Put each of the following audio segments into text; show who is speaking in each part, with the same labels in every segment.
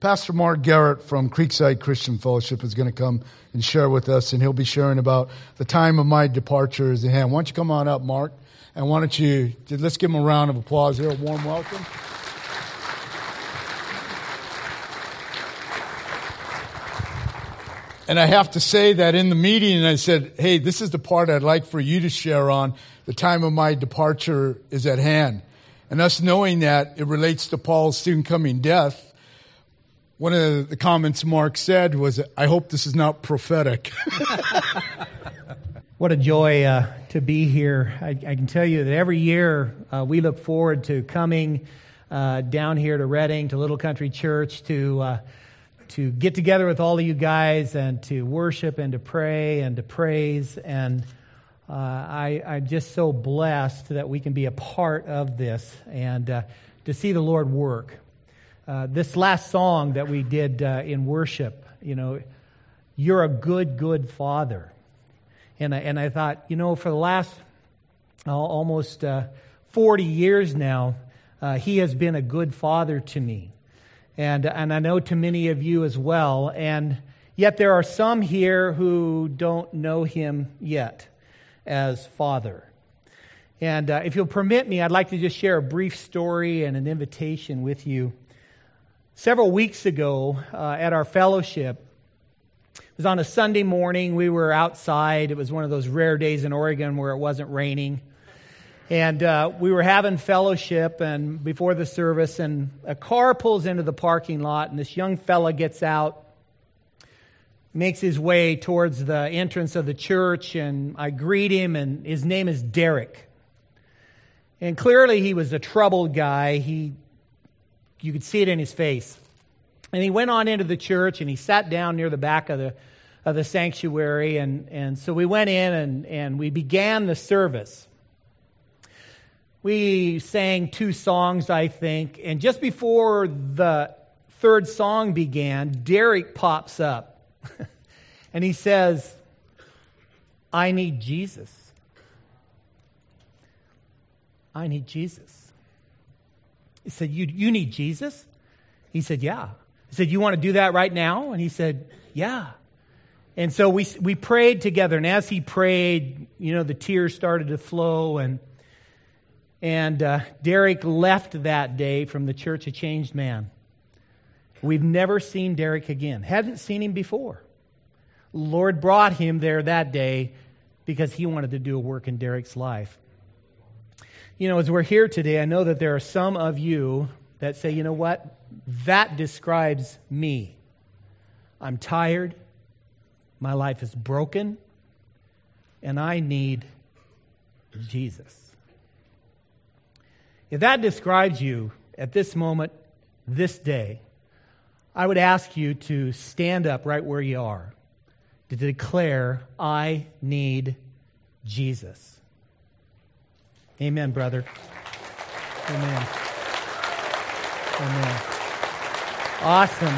Speaker 1: Pastor Mark Garrett from Creekside Christian Fellowship is going to come and share with us, and he'll be sharing about the time of my departure is at hand. Why don't you come on up, Mark, and let's give him a round of applause here, a warm welcome. And I have to say that in the meeting, I said, hey, this is the part I'd like for you to share on. The time of my departure is at hand. And us knowing that it relates to Paul's soon coming death, one of the comments Mark said was, I hope this is not prophetic.
Speaker 2: What a joy to be here. I can tell you that every year we look forward to coming down here to Redding, to Little Country Church, to get together with all of you guys and to worship and to pray and to praise. And I'm just so blessed that we can be a part of this and to see the Lord work. This last song that we did in worship, you're a good, good Father. And I thought, for the last almost 40 years now, He has been a good Father to me. And I know to many of you as well. And yet there are some here who don't know Him yet as Father. And if you'll permit me, I'd like to just share a brief story and an invitation with you. Several weeks ago at our fellowship, it was on a Sunday morning. We were outside. It was one of those rare days in Oregon where it wasn't raining. And we were having fellowship and before the service, and a car pulls into the parking lot, and this young fella gets out, makes his way towards the entrance of the church, and I greet him, and his name is Derek. And clearly he was a troubled guy. You could see it in his face. And he went on into the church, and he sat down near the back of the sanctuary, and so we went in, and we began the service. We sang 2 songs, I think, and just before the 3rd song began, Derek pops up, and he says, I need Jesus. I need Jesus. He said, you need Jesus? He said, yeah. He said, you want to do that right now? And he said, yeah. And so we prayed together, and as he prayed, the tears started to flow, and Derek left that day from the church a changed man. We've never seen Derek again. Hadn't seen him before. Lord brought him there that day because He wanted to do a work in Derek's life. As we're here today, I know that there are some of you that say, you know what? That describes me. I'm tired. My life is broken. And I need Jesus. If that describes you at this moment, this day, I would ask you to stand up right where you are to declare, I need Jesus. Amen, brother. Amen. Amen. Awesome.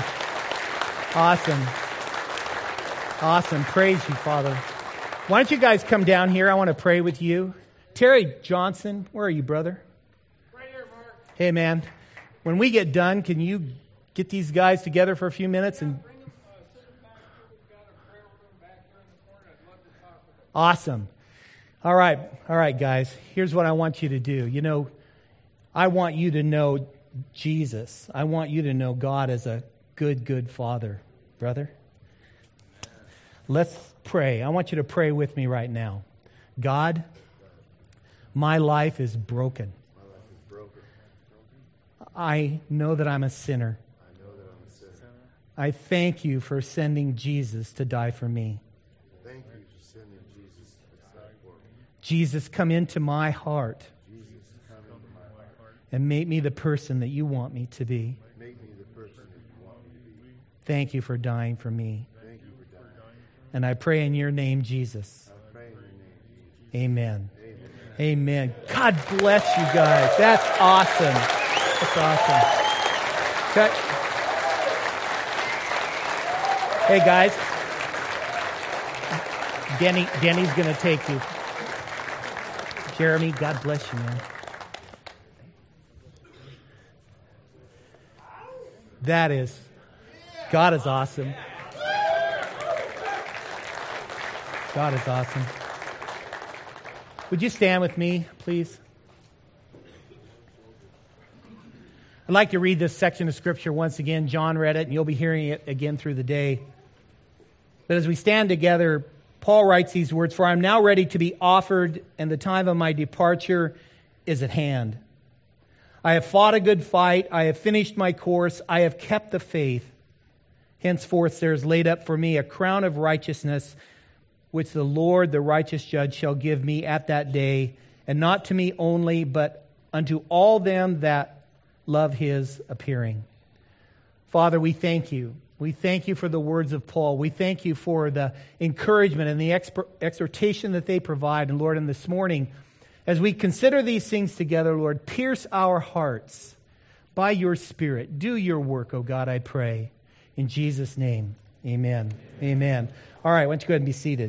Speaker 2: Praise you, Father. Why don't you guys come down here? I want to pray with you. Terry Johnson, where are you, brother? Hey, man, when we get done, can you get these guys together for a few minutes? Awesome. All right, guys. Here's what I want you to do. I want you to know Jesus. I want you to know God as a good, good Father, brother. Let's pray. I want you to pray with me right now. God, my life is broken. I know that I'm a sinner. I thank you for sending Jesus to die for me. Jesus, come into my heart and make me the person that you want me to be. Thank you for dying for me. And I pray in your name, Jesus. Amen. Amen. God bless you guys. That's awesome. That's awesome. Okay. Hey, guys. Denny's going to take you. Jeremy, God bless you, man. That is God is awesome. God is awesome. Would you stand with me, please? I'd like to read this section of Scripture once again. John read it, and you'll be hearing it again through the day. But as we stand together, Paul writes these words, "For I am now ready to be offered, and the time of my departure is at hand. I have fought a good fight. I have finished my course. I have kept the faith. Henceforth there is laid up for me a crown of righteousness, which the Lord, the righteous judge, shall give me at that day, and not to me only, but unto all them that love his appearing." Father, we thank you. We thank you for the words of Paul. We thank you for the encouragement and the exhortation that they provide. And Lord, in this morning, as we consider these things together, Lord, pierce our hearts by your Spirit. Do your work, O God, I pray. In Jesus' name, amen. Amen. All right, why don't you go ahead and be seated.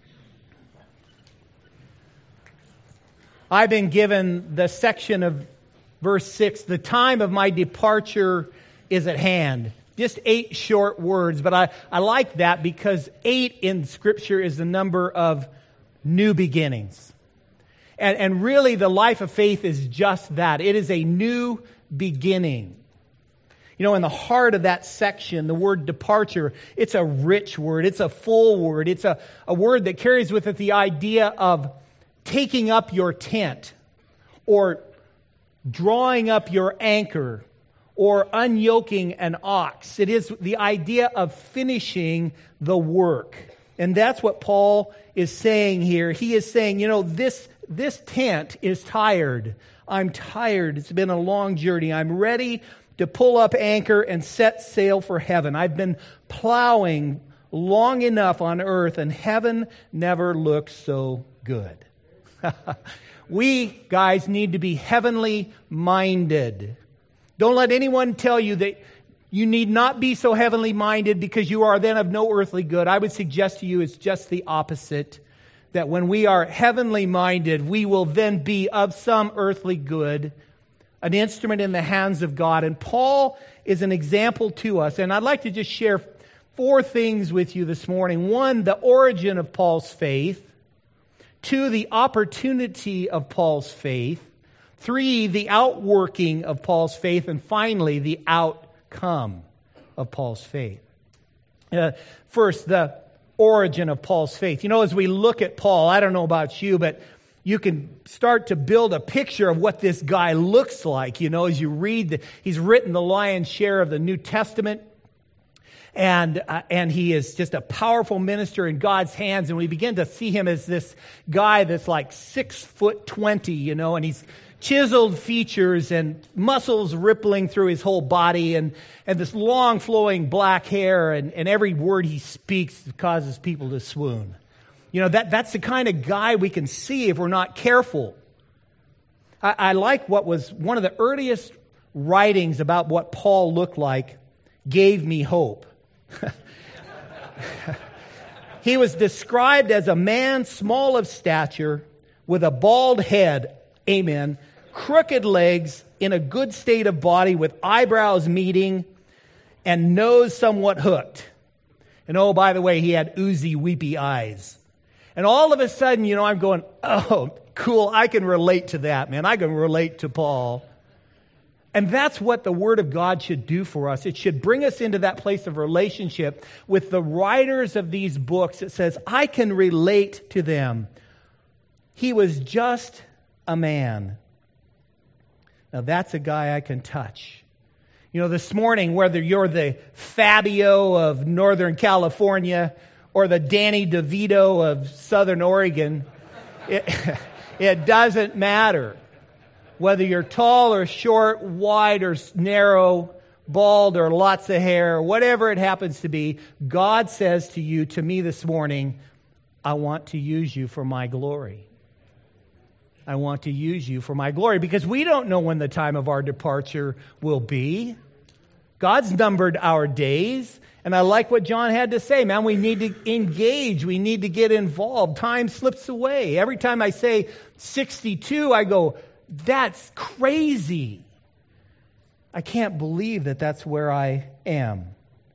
Speaker 2: I've been given the section of verse 6, "The time of my departure is at hand." Just 8 short words, but I like that because 8 in Scripture is the number of new beginnings. And really the life of faith is just that. It is a new beginning. You know, in the heart of that section, the word departure, it's a rich word. It's a full word. It's a word that carries with it the idea of taking up your tent or drawing up your anchor or unyoking an ox. It is the idea of finishing the work. And that's what Paul is saying here. He is saying, you know, this tent is tired. I'm tired. It's been a long journey. I'm ready to pull up anchor and set sail for heaven. I've been plowing long enough on earth, and heaven never looked so good. We, guys, need to be heavenly minded. Don't let anyone tell you that you need not be so heavenly minded because you are then of no earthly good. I would suggest to you it's just the opposite. That when we are heavenly minded, we will then be of some earthly good, an instrument in the hands of God. And Paul is an example to us. And I'd like to just share 4 things with you this morning. 1, the origin of Paul's faith. 2, the opportunity of Paul's faith. 3, the outworking of Paul's faith. And finally, the outcome of Paul's faith. First, the origin of Paul's faith. You know, as we look at Paul, I don't know about you, but you can start to build a picture of what this guy looks like. You know, as you read, he's written the lion's share of the New Testament. And he is just a powerful minister in God's hands. And we begin to see him as this guy that's like 6'20", you know, and he's chiseled features and muscles rippling through his whole body and this long flowing black hair. And every word he speaks causes people to swoon. You know, that's the kind of guy we can see if we're not careful. I like what was one of the earliest writings about what Paul looked like, gave me hope. He was described as a man small of stature with a bald head, amen, crooked legs, in a good state of body with eyebrows meeting and nose somewhat hooked. And oh, by the way, he had oozy, weepy eyes. And all of a sudden, you know, I'm going, oh, cool, I can relate to that, man. I can relate to Paul. And that's what the Word of God should do for us. It should bring us into that place of relationship with the writers of these books. It says, I can relate to them. He was just a man. Now that's a guy I can touch. You know, this morning, whether you're the Fabio of Northern California or the Danny DeVito of Southern Oregon, it doesn't matter. Whether you're tall or short, wide or narrow, bald or lots of hair, whatever it happens to be, God says to you, to me this morning, I want to use you for my glory. I want to use you for my glory, because we don't know when the time of our departure will be. God's numbered our days. And I like what John had to say, man, we need to engage. We need to get involved. Time slips away. Every time I say 62, I go, that's crazy. I can't believe that that's where I am.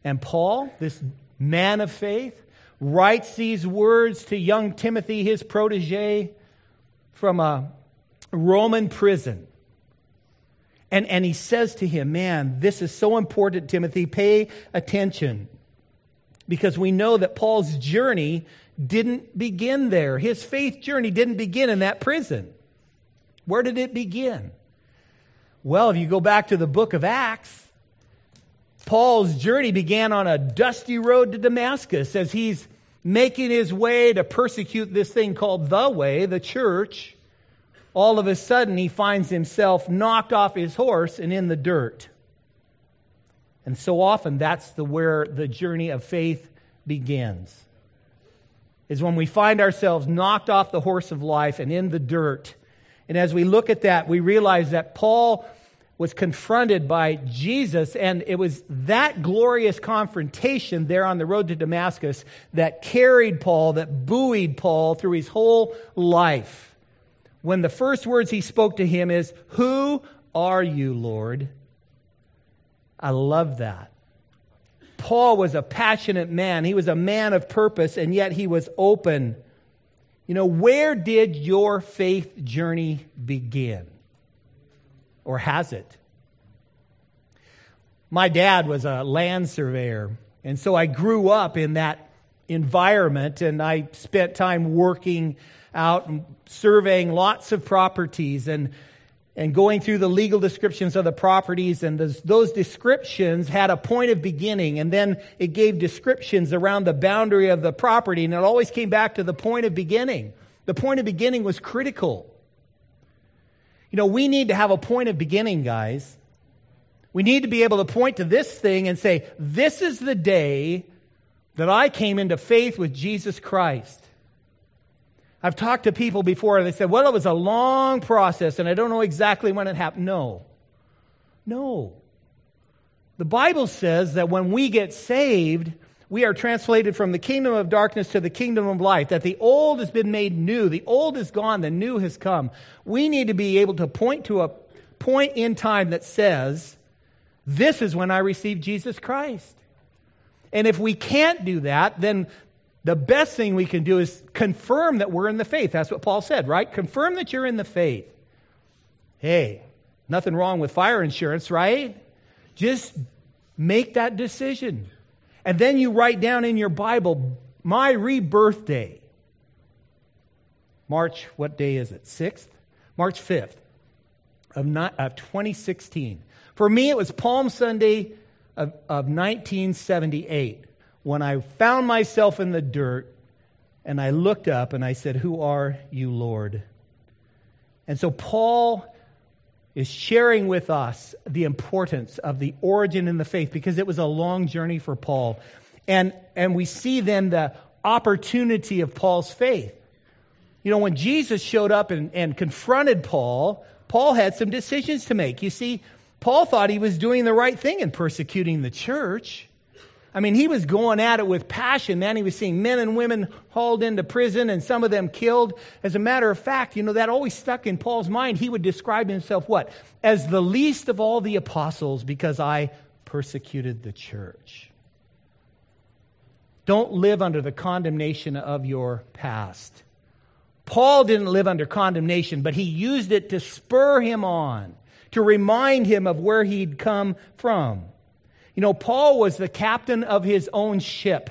Speaker 2: And Paul, this man of faith, writes these words to young Timothy, his protege, from a Roman prison. And he says to him, man, this is so important, Timothy. Pay attention. Because we know that Paul's journey didn't begin there. His faith journey didn't begin in that prison. Where did it begin? Well, if you go back to the book of Acts, Paul's journey began on a dusty road to Damascus as he's making his way to persecute this thing called the Way, the church. All of a sudden, he finds himself knocked off his horse and in the dirt. And so often, that's where the journey of faith begins. Is when we find ourselves knocked off the horse of life and in the dirt. And as we look at that, we realize that Paul was confronted by Jesus, and it was that glorious confrontation there on the road to Damascus that carried Paul, that buoyed Paul through his whole life. When the first words he spoke to him is, "Who are you, Lord?" I love that. Paul was a passionate man. He was a man of purpose, and yet he was open. You know, where did your faith journey begin? Or has it? My dad was a land surveyor, and so I grew up in that environment, and I spent time working out and surveying lots of properties and going through the legal descriptions of the properties, and those descriptions had a point of beginning, and then it gave descriptions around the boundary of the property, and it always came back to the point of beginning. The point of beginning was critical. You know, we need to have a point of beginning, guys. We need to be able to point to this thing and say, this is the day that I came into faith with Jesus Christ. I've talked to people before, and they said, well, it was a long process, and I don't know exactly when it happened. No. The Bible says that when we get saved, we are translated from the kingdom of darkness to the kingdom of light, that the old has been made new. The old is gone, the new has come. We need to be able to point to a point in time that says, this is when I received Jesus Christ. And if we can't do that, then the best thing we can do is confirm that we're in the faith. That's what Paul said, right? Confirm that you're in the faith. Hey, nothing wrong with fire insurance, right? Just make that decision. And then you write down in your Bible, my rebirth day. March, what day is it? 6th? March 5th of 2016. For me, it was Palm Sunday of 1978. When I found myself in the dirt, and I looked up and I said, who are you, Lord? And so Paul is sharing with us the importance of the origin in the faith, because it was a long journey for Paul. And we see then the opportunity of Paul's faith. You know, when Jesus showed up and confronted Paul, Paul had some decisions to make. You see, Paul thought he was doing the right thing in persecuting the church. I mean, he was going at it with passion, man. He was seeing men and women hauled into prison and some of them killed. As a matter of fact, you know, that always stuck in Paul's mind. He would describe himself what? As the least of all the apostles, because I persecuted the church. Don't live under the condemnation of your past. Paul didn't live under condemnation, but he used it to spur him on, to remind him of where he'd come from. You know, Paul was the captain of his own ship.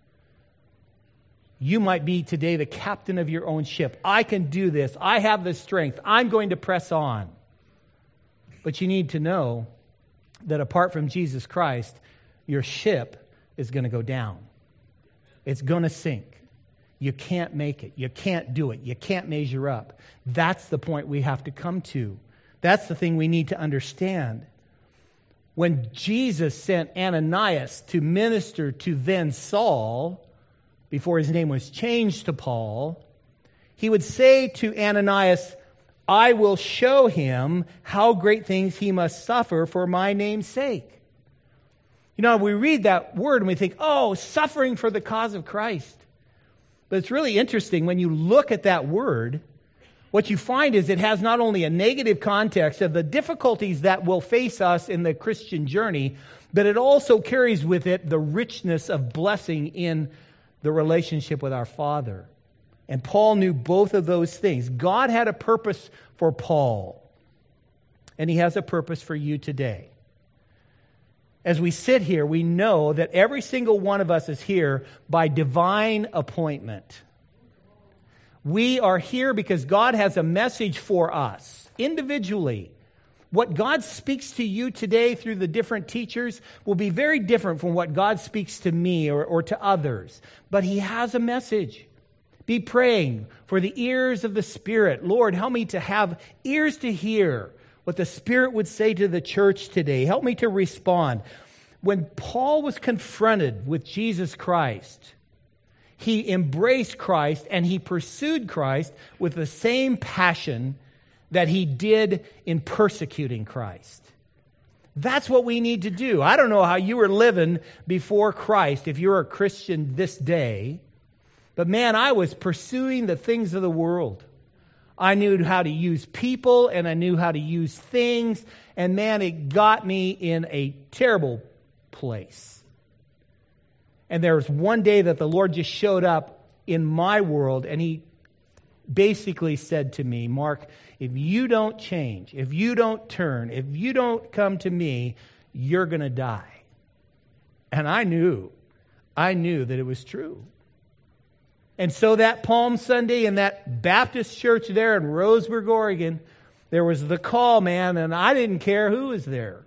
Speaker 2: You might be today the captain of your own ship. I can do this. I have the strength. I'm going to press on. But you need to know that apart from Jesus Christ, your ship is going to go down. It's going to sink. You can't make it. You can't do it. You can't measure up. That's the point we have to come to. That's the thing we need to understand. When Jesus sent Ananias to minister to then Saul, before his name was changed to Paul, he would say to Ananias, I will show him how great things he must suffer for my name's sake. You know, we read that word and we think, oh, suffering for the cause of Christ. But it's really interesting when you look at that word. what you find is it has not only a negative context of the difficulties that will face us in the Christian journey, but it also carries with it the richness of blessing in the relationship with our Father. And Paul knew both of those things. God had a purpose for Paul, and he has a purpose for you today. As we sit here, we know that every single one of us is here by divine appointment. We are here because God has a message for us individually. What God speaks to you today through the different teachers will be very different from what God speaks to me or to others. But he has a message. Be praying for the ears of the Spirit. Lord, help me to have ears to hear what the Spirit would say to the church today. Help me to respond. When Paul was confronted with Jesus Christ, he embraced Christ and he pursued Christ with the same passion that he did in persecuting Christ. That's what we need to do. I don't know how you were living before Christ if you're a Christian this day, but man, I was pursuing the things of the world. I knew how to use people and I knew how to use things, and man, it got me in a terrible place. And there was one day that the Lord just showed up in my world, and he basically said to me, Mark, if you don't change, if you don't turn, if you don't come to me, you're going to die. And I knew that it was true. And so that Palm Sunday in that Baptist church there in Roseburg, Oregon, there was the call, man, and I didn't care who was there.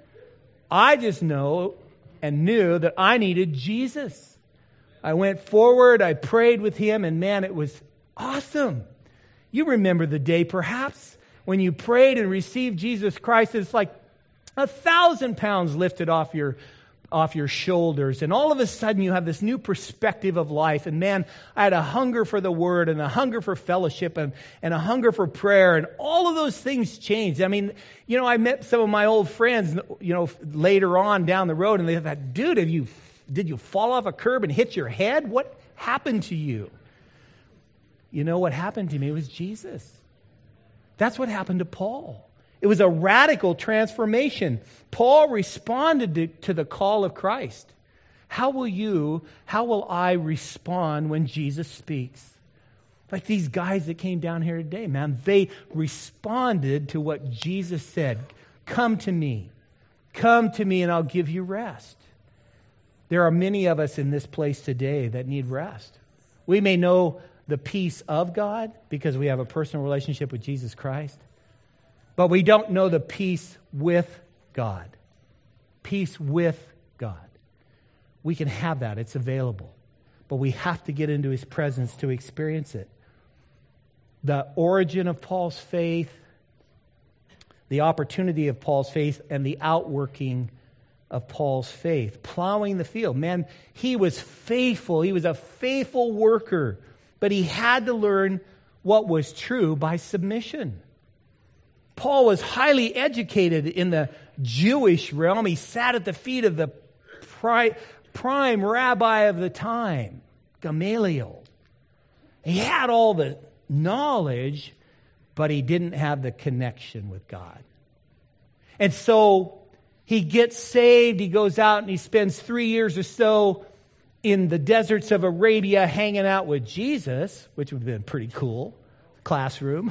Speaker 2: I just knew that I needed Jesus. I went forward, I prayed with him, and man, it was awesome. You remember the day, perhaps, when you prayed and received Jesus Christ. It's like 1,000 pounds lifted off your shoulders. And all of a sudden, you have this new perspective of life. And man, I had a hunger for the Word and a hunger for fellowship and a hunger for prayer. And all of those things changed. I mean, I met some of my old friends, later on down the road. And they thought, dude, did you fall off a curb and hit your head? What happened to you? You know what happened to me was Jesus. That's what happened to Paul. It was a radical transformation. Paul responded to the call of Christ. How will I respond when Jesus speaks? Like these guys that came down here today, man, they responded to what Jesus said. Come to me and I'll give you rest. There are many of us in this place today that need rest. We may know the peace of God because we have a personal relationship with Jesus Christ, but we don't know the peace with God. Peace with God. We can have that. It's available. But we have to get into his presence to experience it. The origin of Paul's faith, the opportunity of Paul's faith, and the outworking of Paul's faith. Plowing the field. Man, he was faithful. He was a faithful worker. But he had to learn what was true by submission. Paul was highly educated in the Jewish realm. He sat at the feet of the prime rabbi of the time, Gamaliel. He had all the knowledge, but he didn't have the connection with God. And so he gets saved. He goes out and he spends 3 years or so in the deserts of Arabia hanging out with Jesus, which would have been pretty cool. Classroom.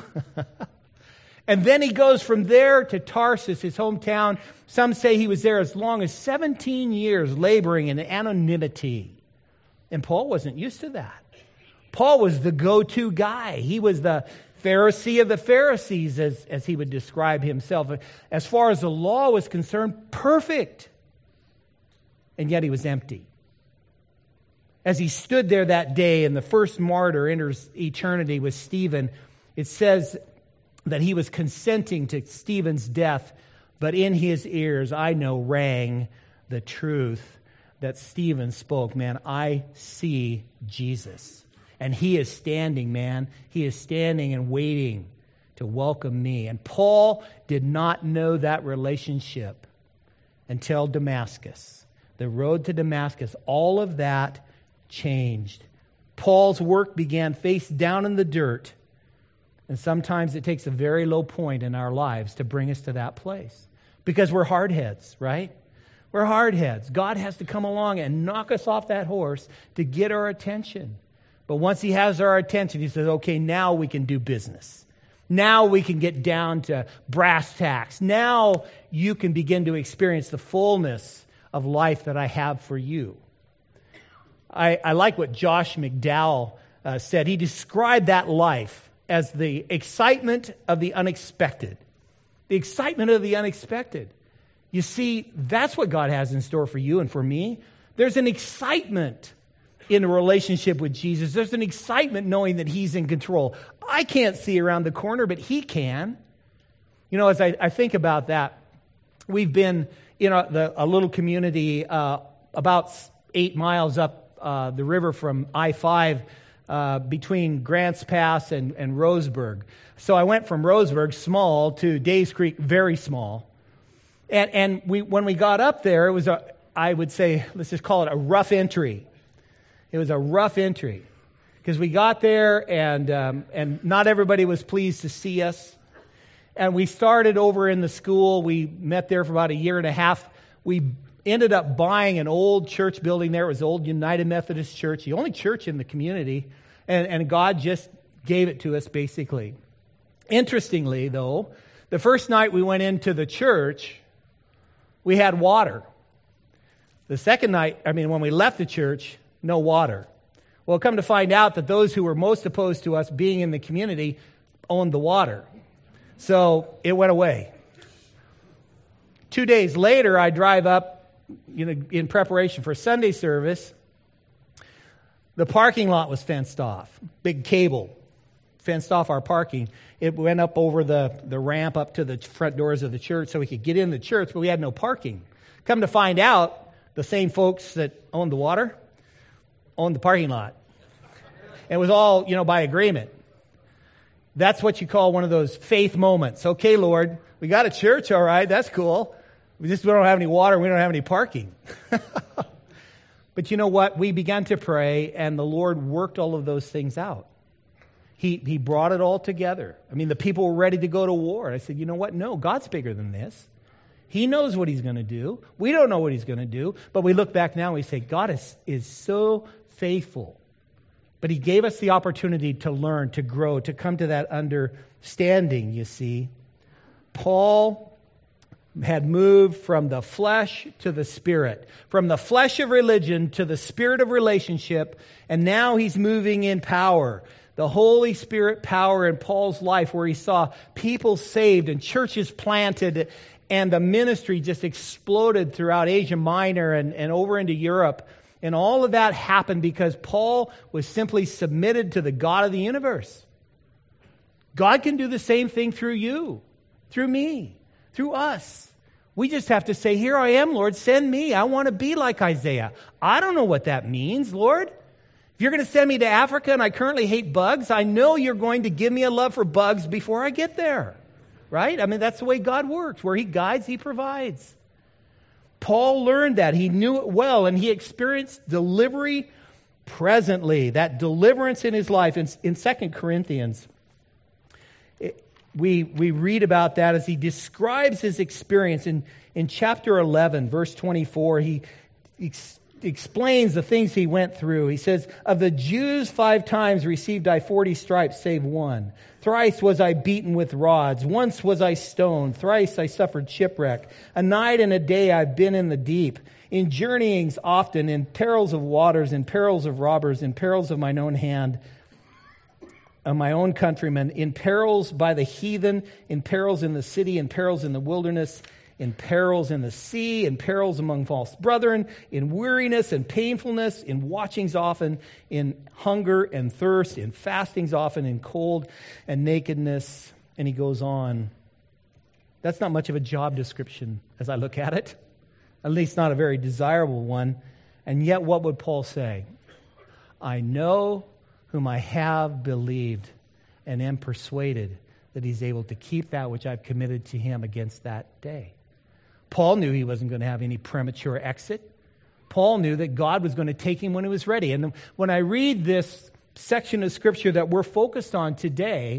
Speaker 2: And then he goes from there to Tarsus, his hometown. Some say he was there as long as 17 years laboring in anonymity. And Paul wasn't used to that. Paul was the go-to guy. He was the Pharisee of the Pharisees, as he would describe himself. As far as the law was concerned, perfect. And yet he was empty. As he stood there that day and the first martyr enters eternity with Stephen, it says that he was consenting to Stephen's death, but in his ears, I know, rang the truth that Stephen spoke. Man, I see Jesus. And he is standing, man. He is standing and waiting to welcome me. And Paul did not know that relationship until Damascus. The road to Damascus, all of that changed. Paul's work began face down in the dirt And sometimes it takes a very low point in our lives to bring us to that place. Because we're hardheads, right? We're hardheads. God has to come along and knock us off that horse to get our attention. But once He has our attention, He says, okay, now we can do business. Now we can get down to brass tacks. Now you can begin to experience the fullness of life that I have for you. I like what Josh McDowell said. He described that life as the excitement of the unexpected. The excitement of the unexpected. You see, that's what God has in store for you and for me. There's an excitement in a relationship with Jesus. There's an excitement knowing that He's in control. I can't see around the corner, but He can. You know, as I think about that, we've been in a little community about 8 miles up the river from I-5 between Grants Pass and Roseburg. So I went from Roseburg, small, to Days Creek, very small. And when we got up there, it was I would say, let's just call it a rough entry. It was a rough entry because we got there and not everybody was pleased to see us. And we started over in the school. We met there for about a year and a half. We ended up buying an old church building there. It was the old United Methodist Church, the only church in the community. And God just gave it to us, basically. Interestingly, though, the first night we went into the church, we had water. The second night, when we left the church, no water. Well, come to find out that those who were most opposed to us being in the community owned the water. So it went away. 2 days later, I drive up, in preparation for Sunday service. The parking lot was fenced off. Big cable fenced off our parking. It went up over the ramp up to the front doors of the church so we could get in the church, but we had no parking. Come to find out, the same folks that owned the water owned the parking lot. It was all, by agreement. That's what you call one of those faith moments. Okay, Lord, we got a church, all right, that's cool. We don't have any water, we don't have any parking. But you know what? We began to pray, and the Lord worked all of those things out. He brought it all together. The people were ready to go to war. I said, you know what? No, God's bigger than this. He knows what He's going to do. We don't know what He's going to do. But we look back now and we say, God is so faithful. But He gave us the opportunity to learn, to grow, to come to that understanding, you see. Paul had moved from the flesh to the spirit, from the flesh of religion to the spirit of relationship, and now he's moving in power. The Holy Spirit power in Paul's life, where he saw people saved and churches planted, and the ministry just exploded throughout Asia Minor and over into Europe. And all of that happened because Paul was simply submitted to the God of the universe. God can do the same thing through you, through me, through us. We just have to say, here I am, Lord, send me. I want to be like Isaiah. I don't know what that means, Lord. If you're going to send me to Africa and I currently hate bugs, I know you're going to give me a love for bugs before I get there, right? That's the way God works. Where He guides, He provides. Paul learned that. He knew it well, and he experienced delivery presently, that deliverance in his life. In 2 Corinthians, we read about that as he describes his experience. In chapter 11, verse 24, he explains the things he went through. He says, of the Jews 5 times received I 40 stripes, save one. Thrice was I beaten with rods. Once was I stoned. Thrice I suffered shipwreck. A night and a day I've been in the deep. In journeyings often, in perils of waters, in perils of robbers, in perils of mine own hand, of my own countrymen, in perils by the heathen, in perils in the city, in perils in the wilderness, in perils in the sea, in perils among false brethren, in weariness and painfulness, in watchings often, in hunger and thirst, in fastings often, in cold and nakedness. And he goes on. That's not much of a job description as I look at it. At least not a very desirable one. And yet what would Paul say? I know whom I have believed and am persuaded that He's able to keep that which I've committed to Him against that day. Paul knew he wasn't going to have any premature exit. Paul knew that God was going to take him when He was ready. And when I read this section of Scripture that we're focused on today,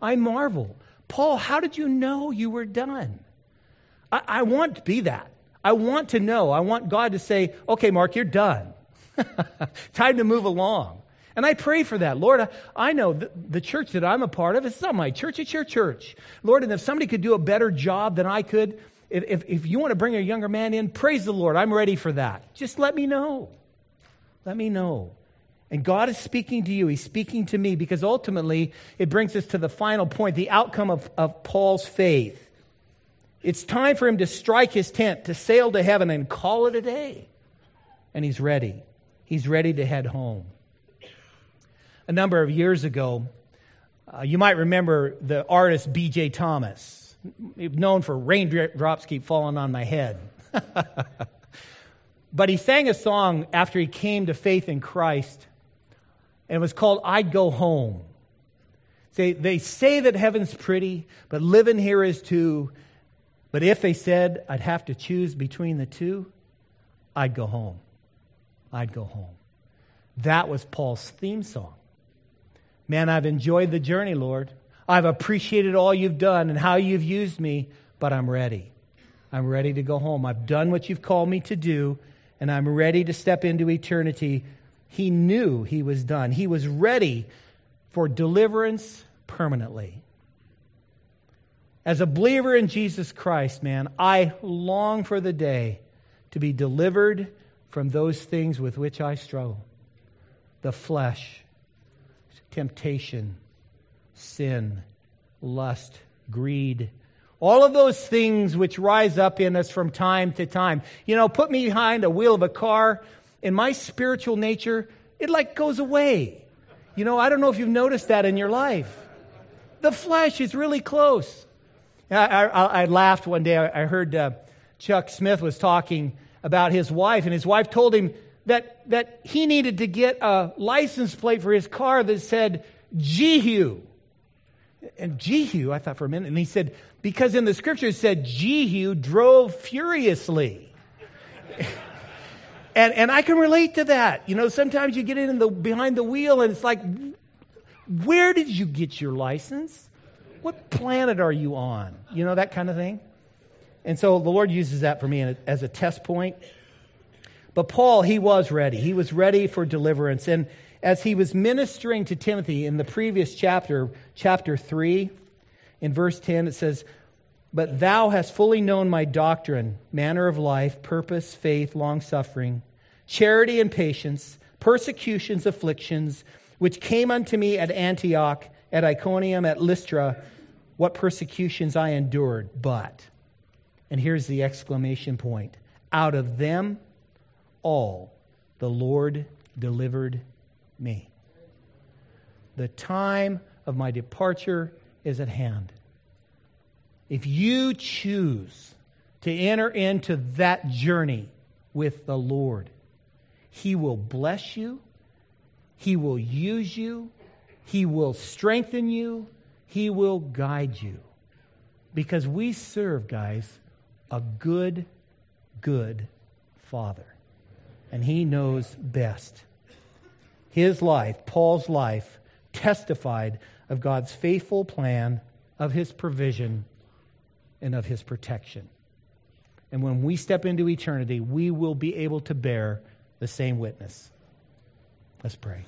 Speaker 2: I marvel. Paul, how did you know you were done? I want to be that. I want to know. I want God to say, okay, Mark, you're done. Time to move along. And I pray for that. Lord, I know the church that I'm a part of, it's not my church, it's your church. Lord, and if somebody could do a better job than I could, if you want to bring a younger man in, praise the Lord. I'm ready for that. Just let me know. Let me know. And God is speaking to you. He's speaking to me because ultimately it brings us to the final point, the outcome of Paul's faith. It's time for him to strike his tent, to sail to heaven and call it a day. And he's ready. He's ready to head home. A number of years ago, you might remember the artist B.J. Thomas, known for Raindrops Keep Falling on My Head. But he sang a song after he came to faith in Christ, and it was called I'd Go Home. They say that heaven's pretty, but living here is too. But if they said I'd have to choose between the two, I'd go home. I'd go home. That was Paul's theme song. Man, I've enjoyed the journey, Lord. I've appreciated all you've done and how you've used me, but I'm ready. I'm ready to go home. I've done what you've called me to do, and I'm ready to step into eternity. He knew he was done. He was ready for deliverance permanently. As a believer in Jesus Christ, man, I long for the day to be delivered from those things with which I struggle. The flesh, temptation, sin, lust, greed, all of those things which rise up in us from time to time. You know, put me behind a wheel of a car, and my spiritual nature, it like goes away. You know, I don't know if you've noticed that in your life. The flesh is really close. I laughed one day. I heard Chuck Smith was talking about his wife, and his wife told him that he needed to get a license plate for his car that said Jehu. And Jehu, I thought for a minute, and he said, because in the scripture it said Jehu drove furiously. And I can relate to that. You know, sometimes you get behind the wheel and it's like, where did you get your license? What planet are you on? You know, that kind of thing. And so the Lord uses that for me as a test point. But Paul, he was ready. He was ready for deliverance. And as he was ministering to Timothy in the previous chapter 3, in verse 10, it says, "But thou hast fully known my doctrine, manner of life, purpose, faith, long-suffering, charity and patience, persecutions, afflictions, which came unto me at Antioch, at Iconium, at Lystra, what persecutions I endured. But," and here's the exclamation point, "out of them all the Lord delivered me." The time of my departure is at hand. If you choose to enter into that journey with the Lord, He will bless you, He will use you, He will strengthen you, He will guide you. Because we serve, guys, a good, good Father. And He knows best. His life, Paul's life, testified of God's faithful plan, of His provision, and of His protection. And when we step into eternity, we will be able to bear the same witness. Let's pray.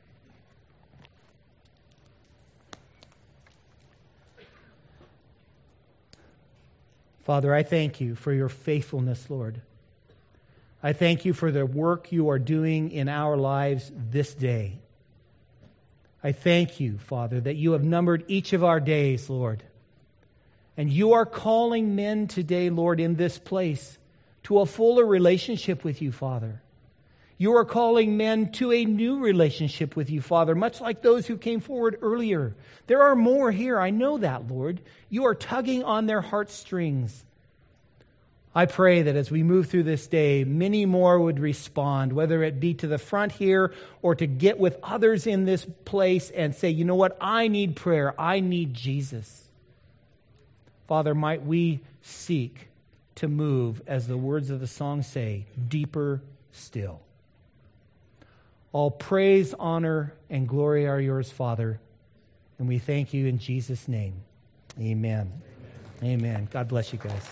Speaker 2: Father, I thank you for your faithfulness, Lord. I thank you for the work you are doing in our lives this day. I thank you, Father, that you have numbered each of our days, Lord. And you are calling men today, Lord, in this place to a fuller relationship with you, Father. You are calling men to a new relationship with you, Father, much like those who came forward earlier. There are more here. I know that, Lord. You are tugging on their heartstrings. I pray that as we move through this day, many more would respond, whether it be to the front here or to get with others in this place and say, you know what, I need prayer. I need Jesus. Father, might we seek to move, as the words of the song say, deeper still. All praise, honor, and glory are yours, Father. And we thank you in Jesus' name. Amen. Amen. God bless you guys.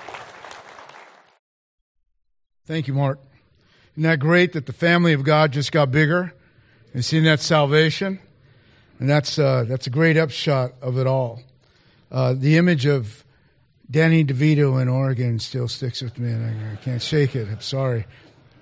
Speaker 1: Thank you, Mark. Isn't that great that the family of God just got bigger and seeing that salvation? And that's a great upshot of it all. The image of Danny DeVito in Oregon still sticks with me, and I can't shake it. I'm sorry.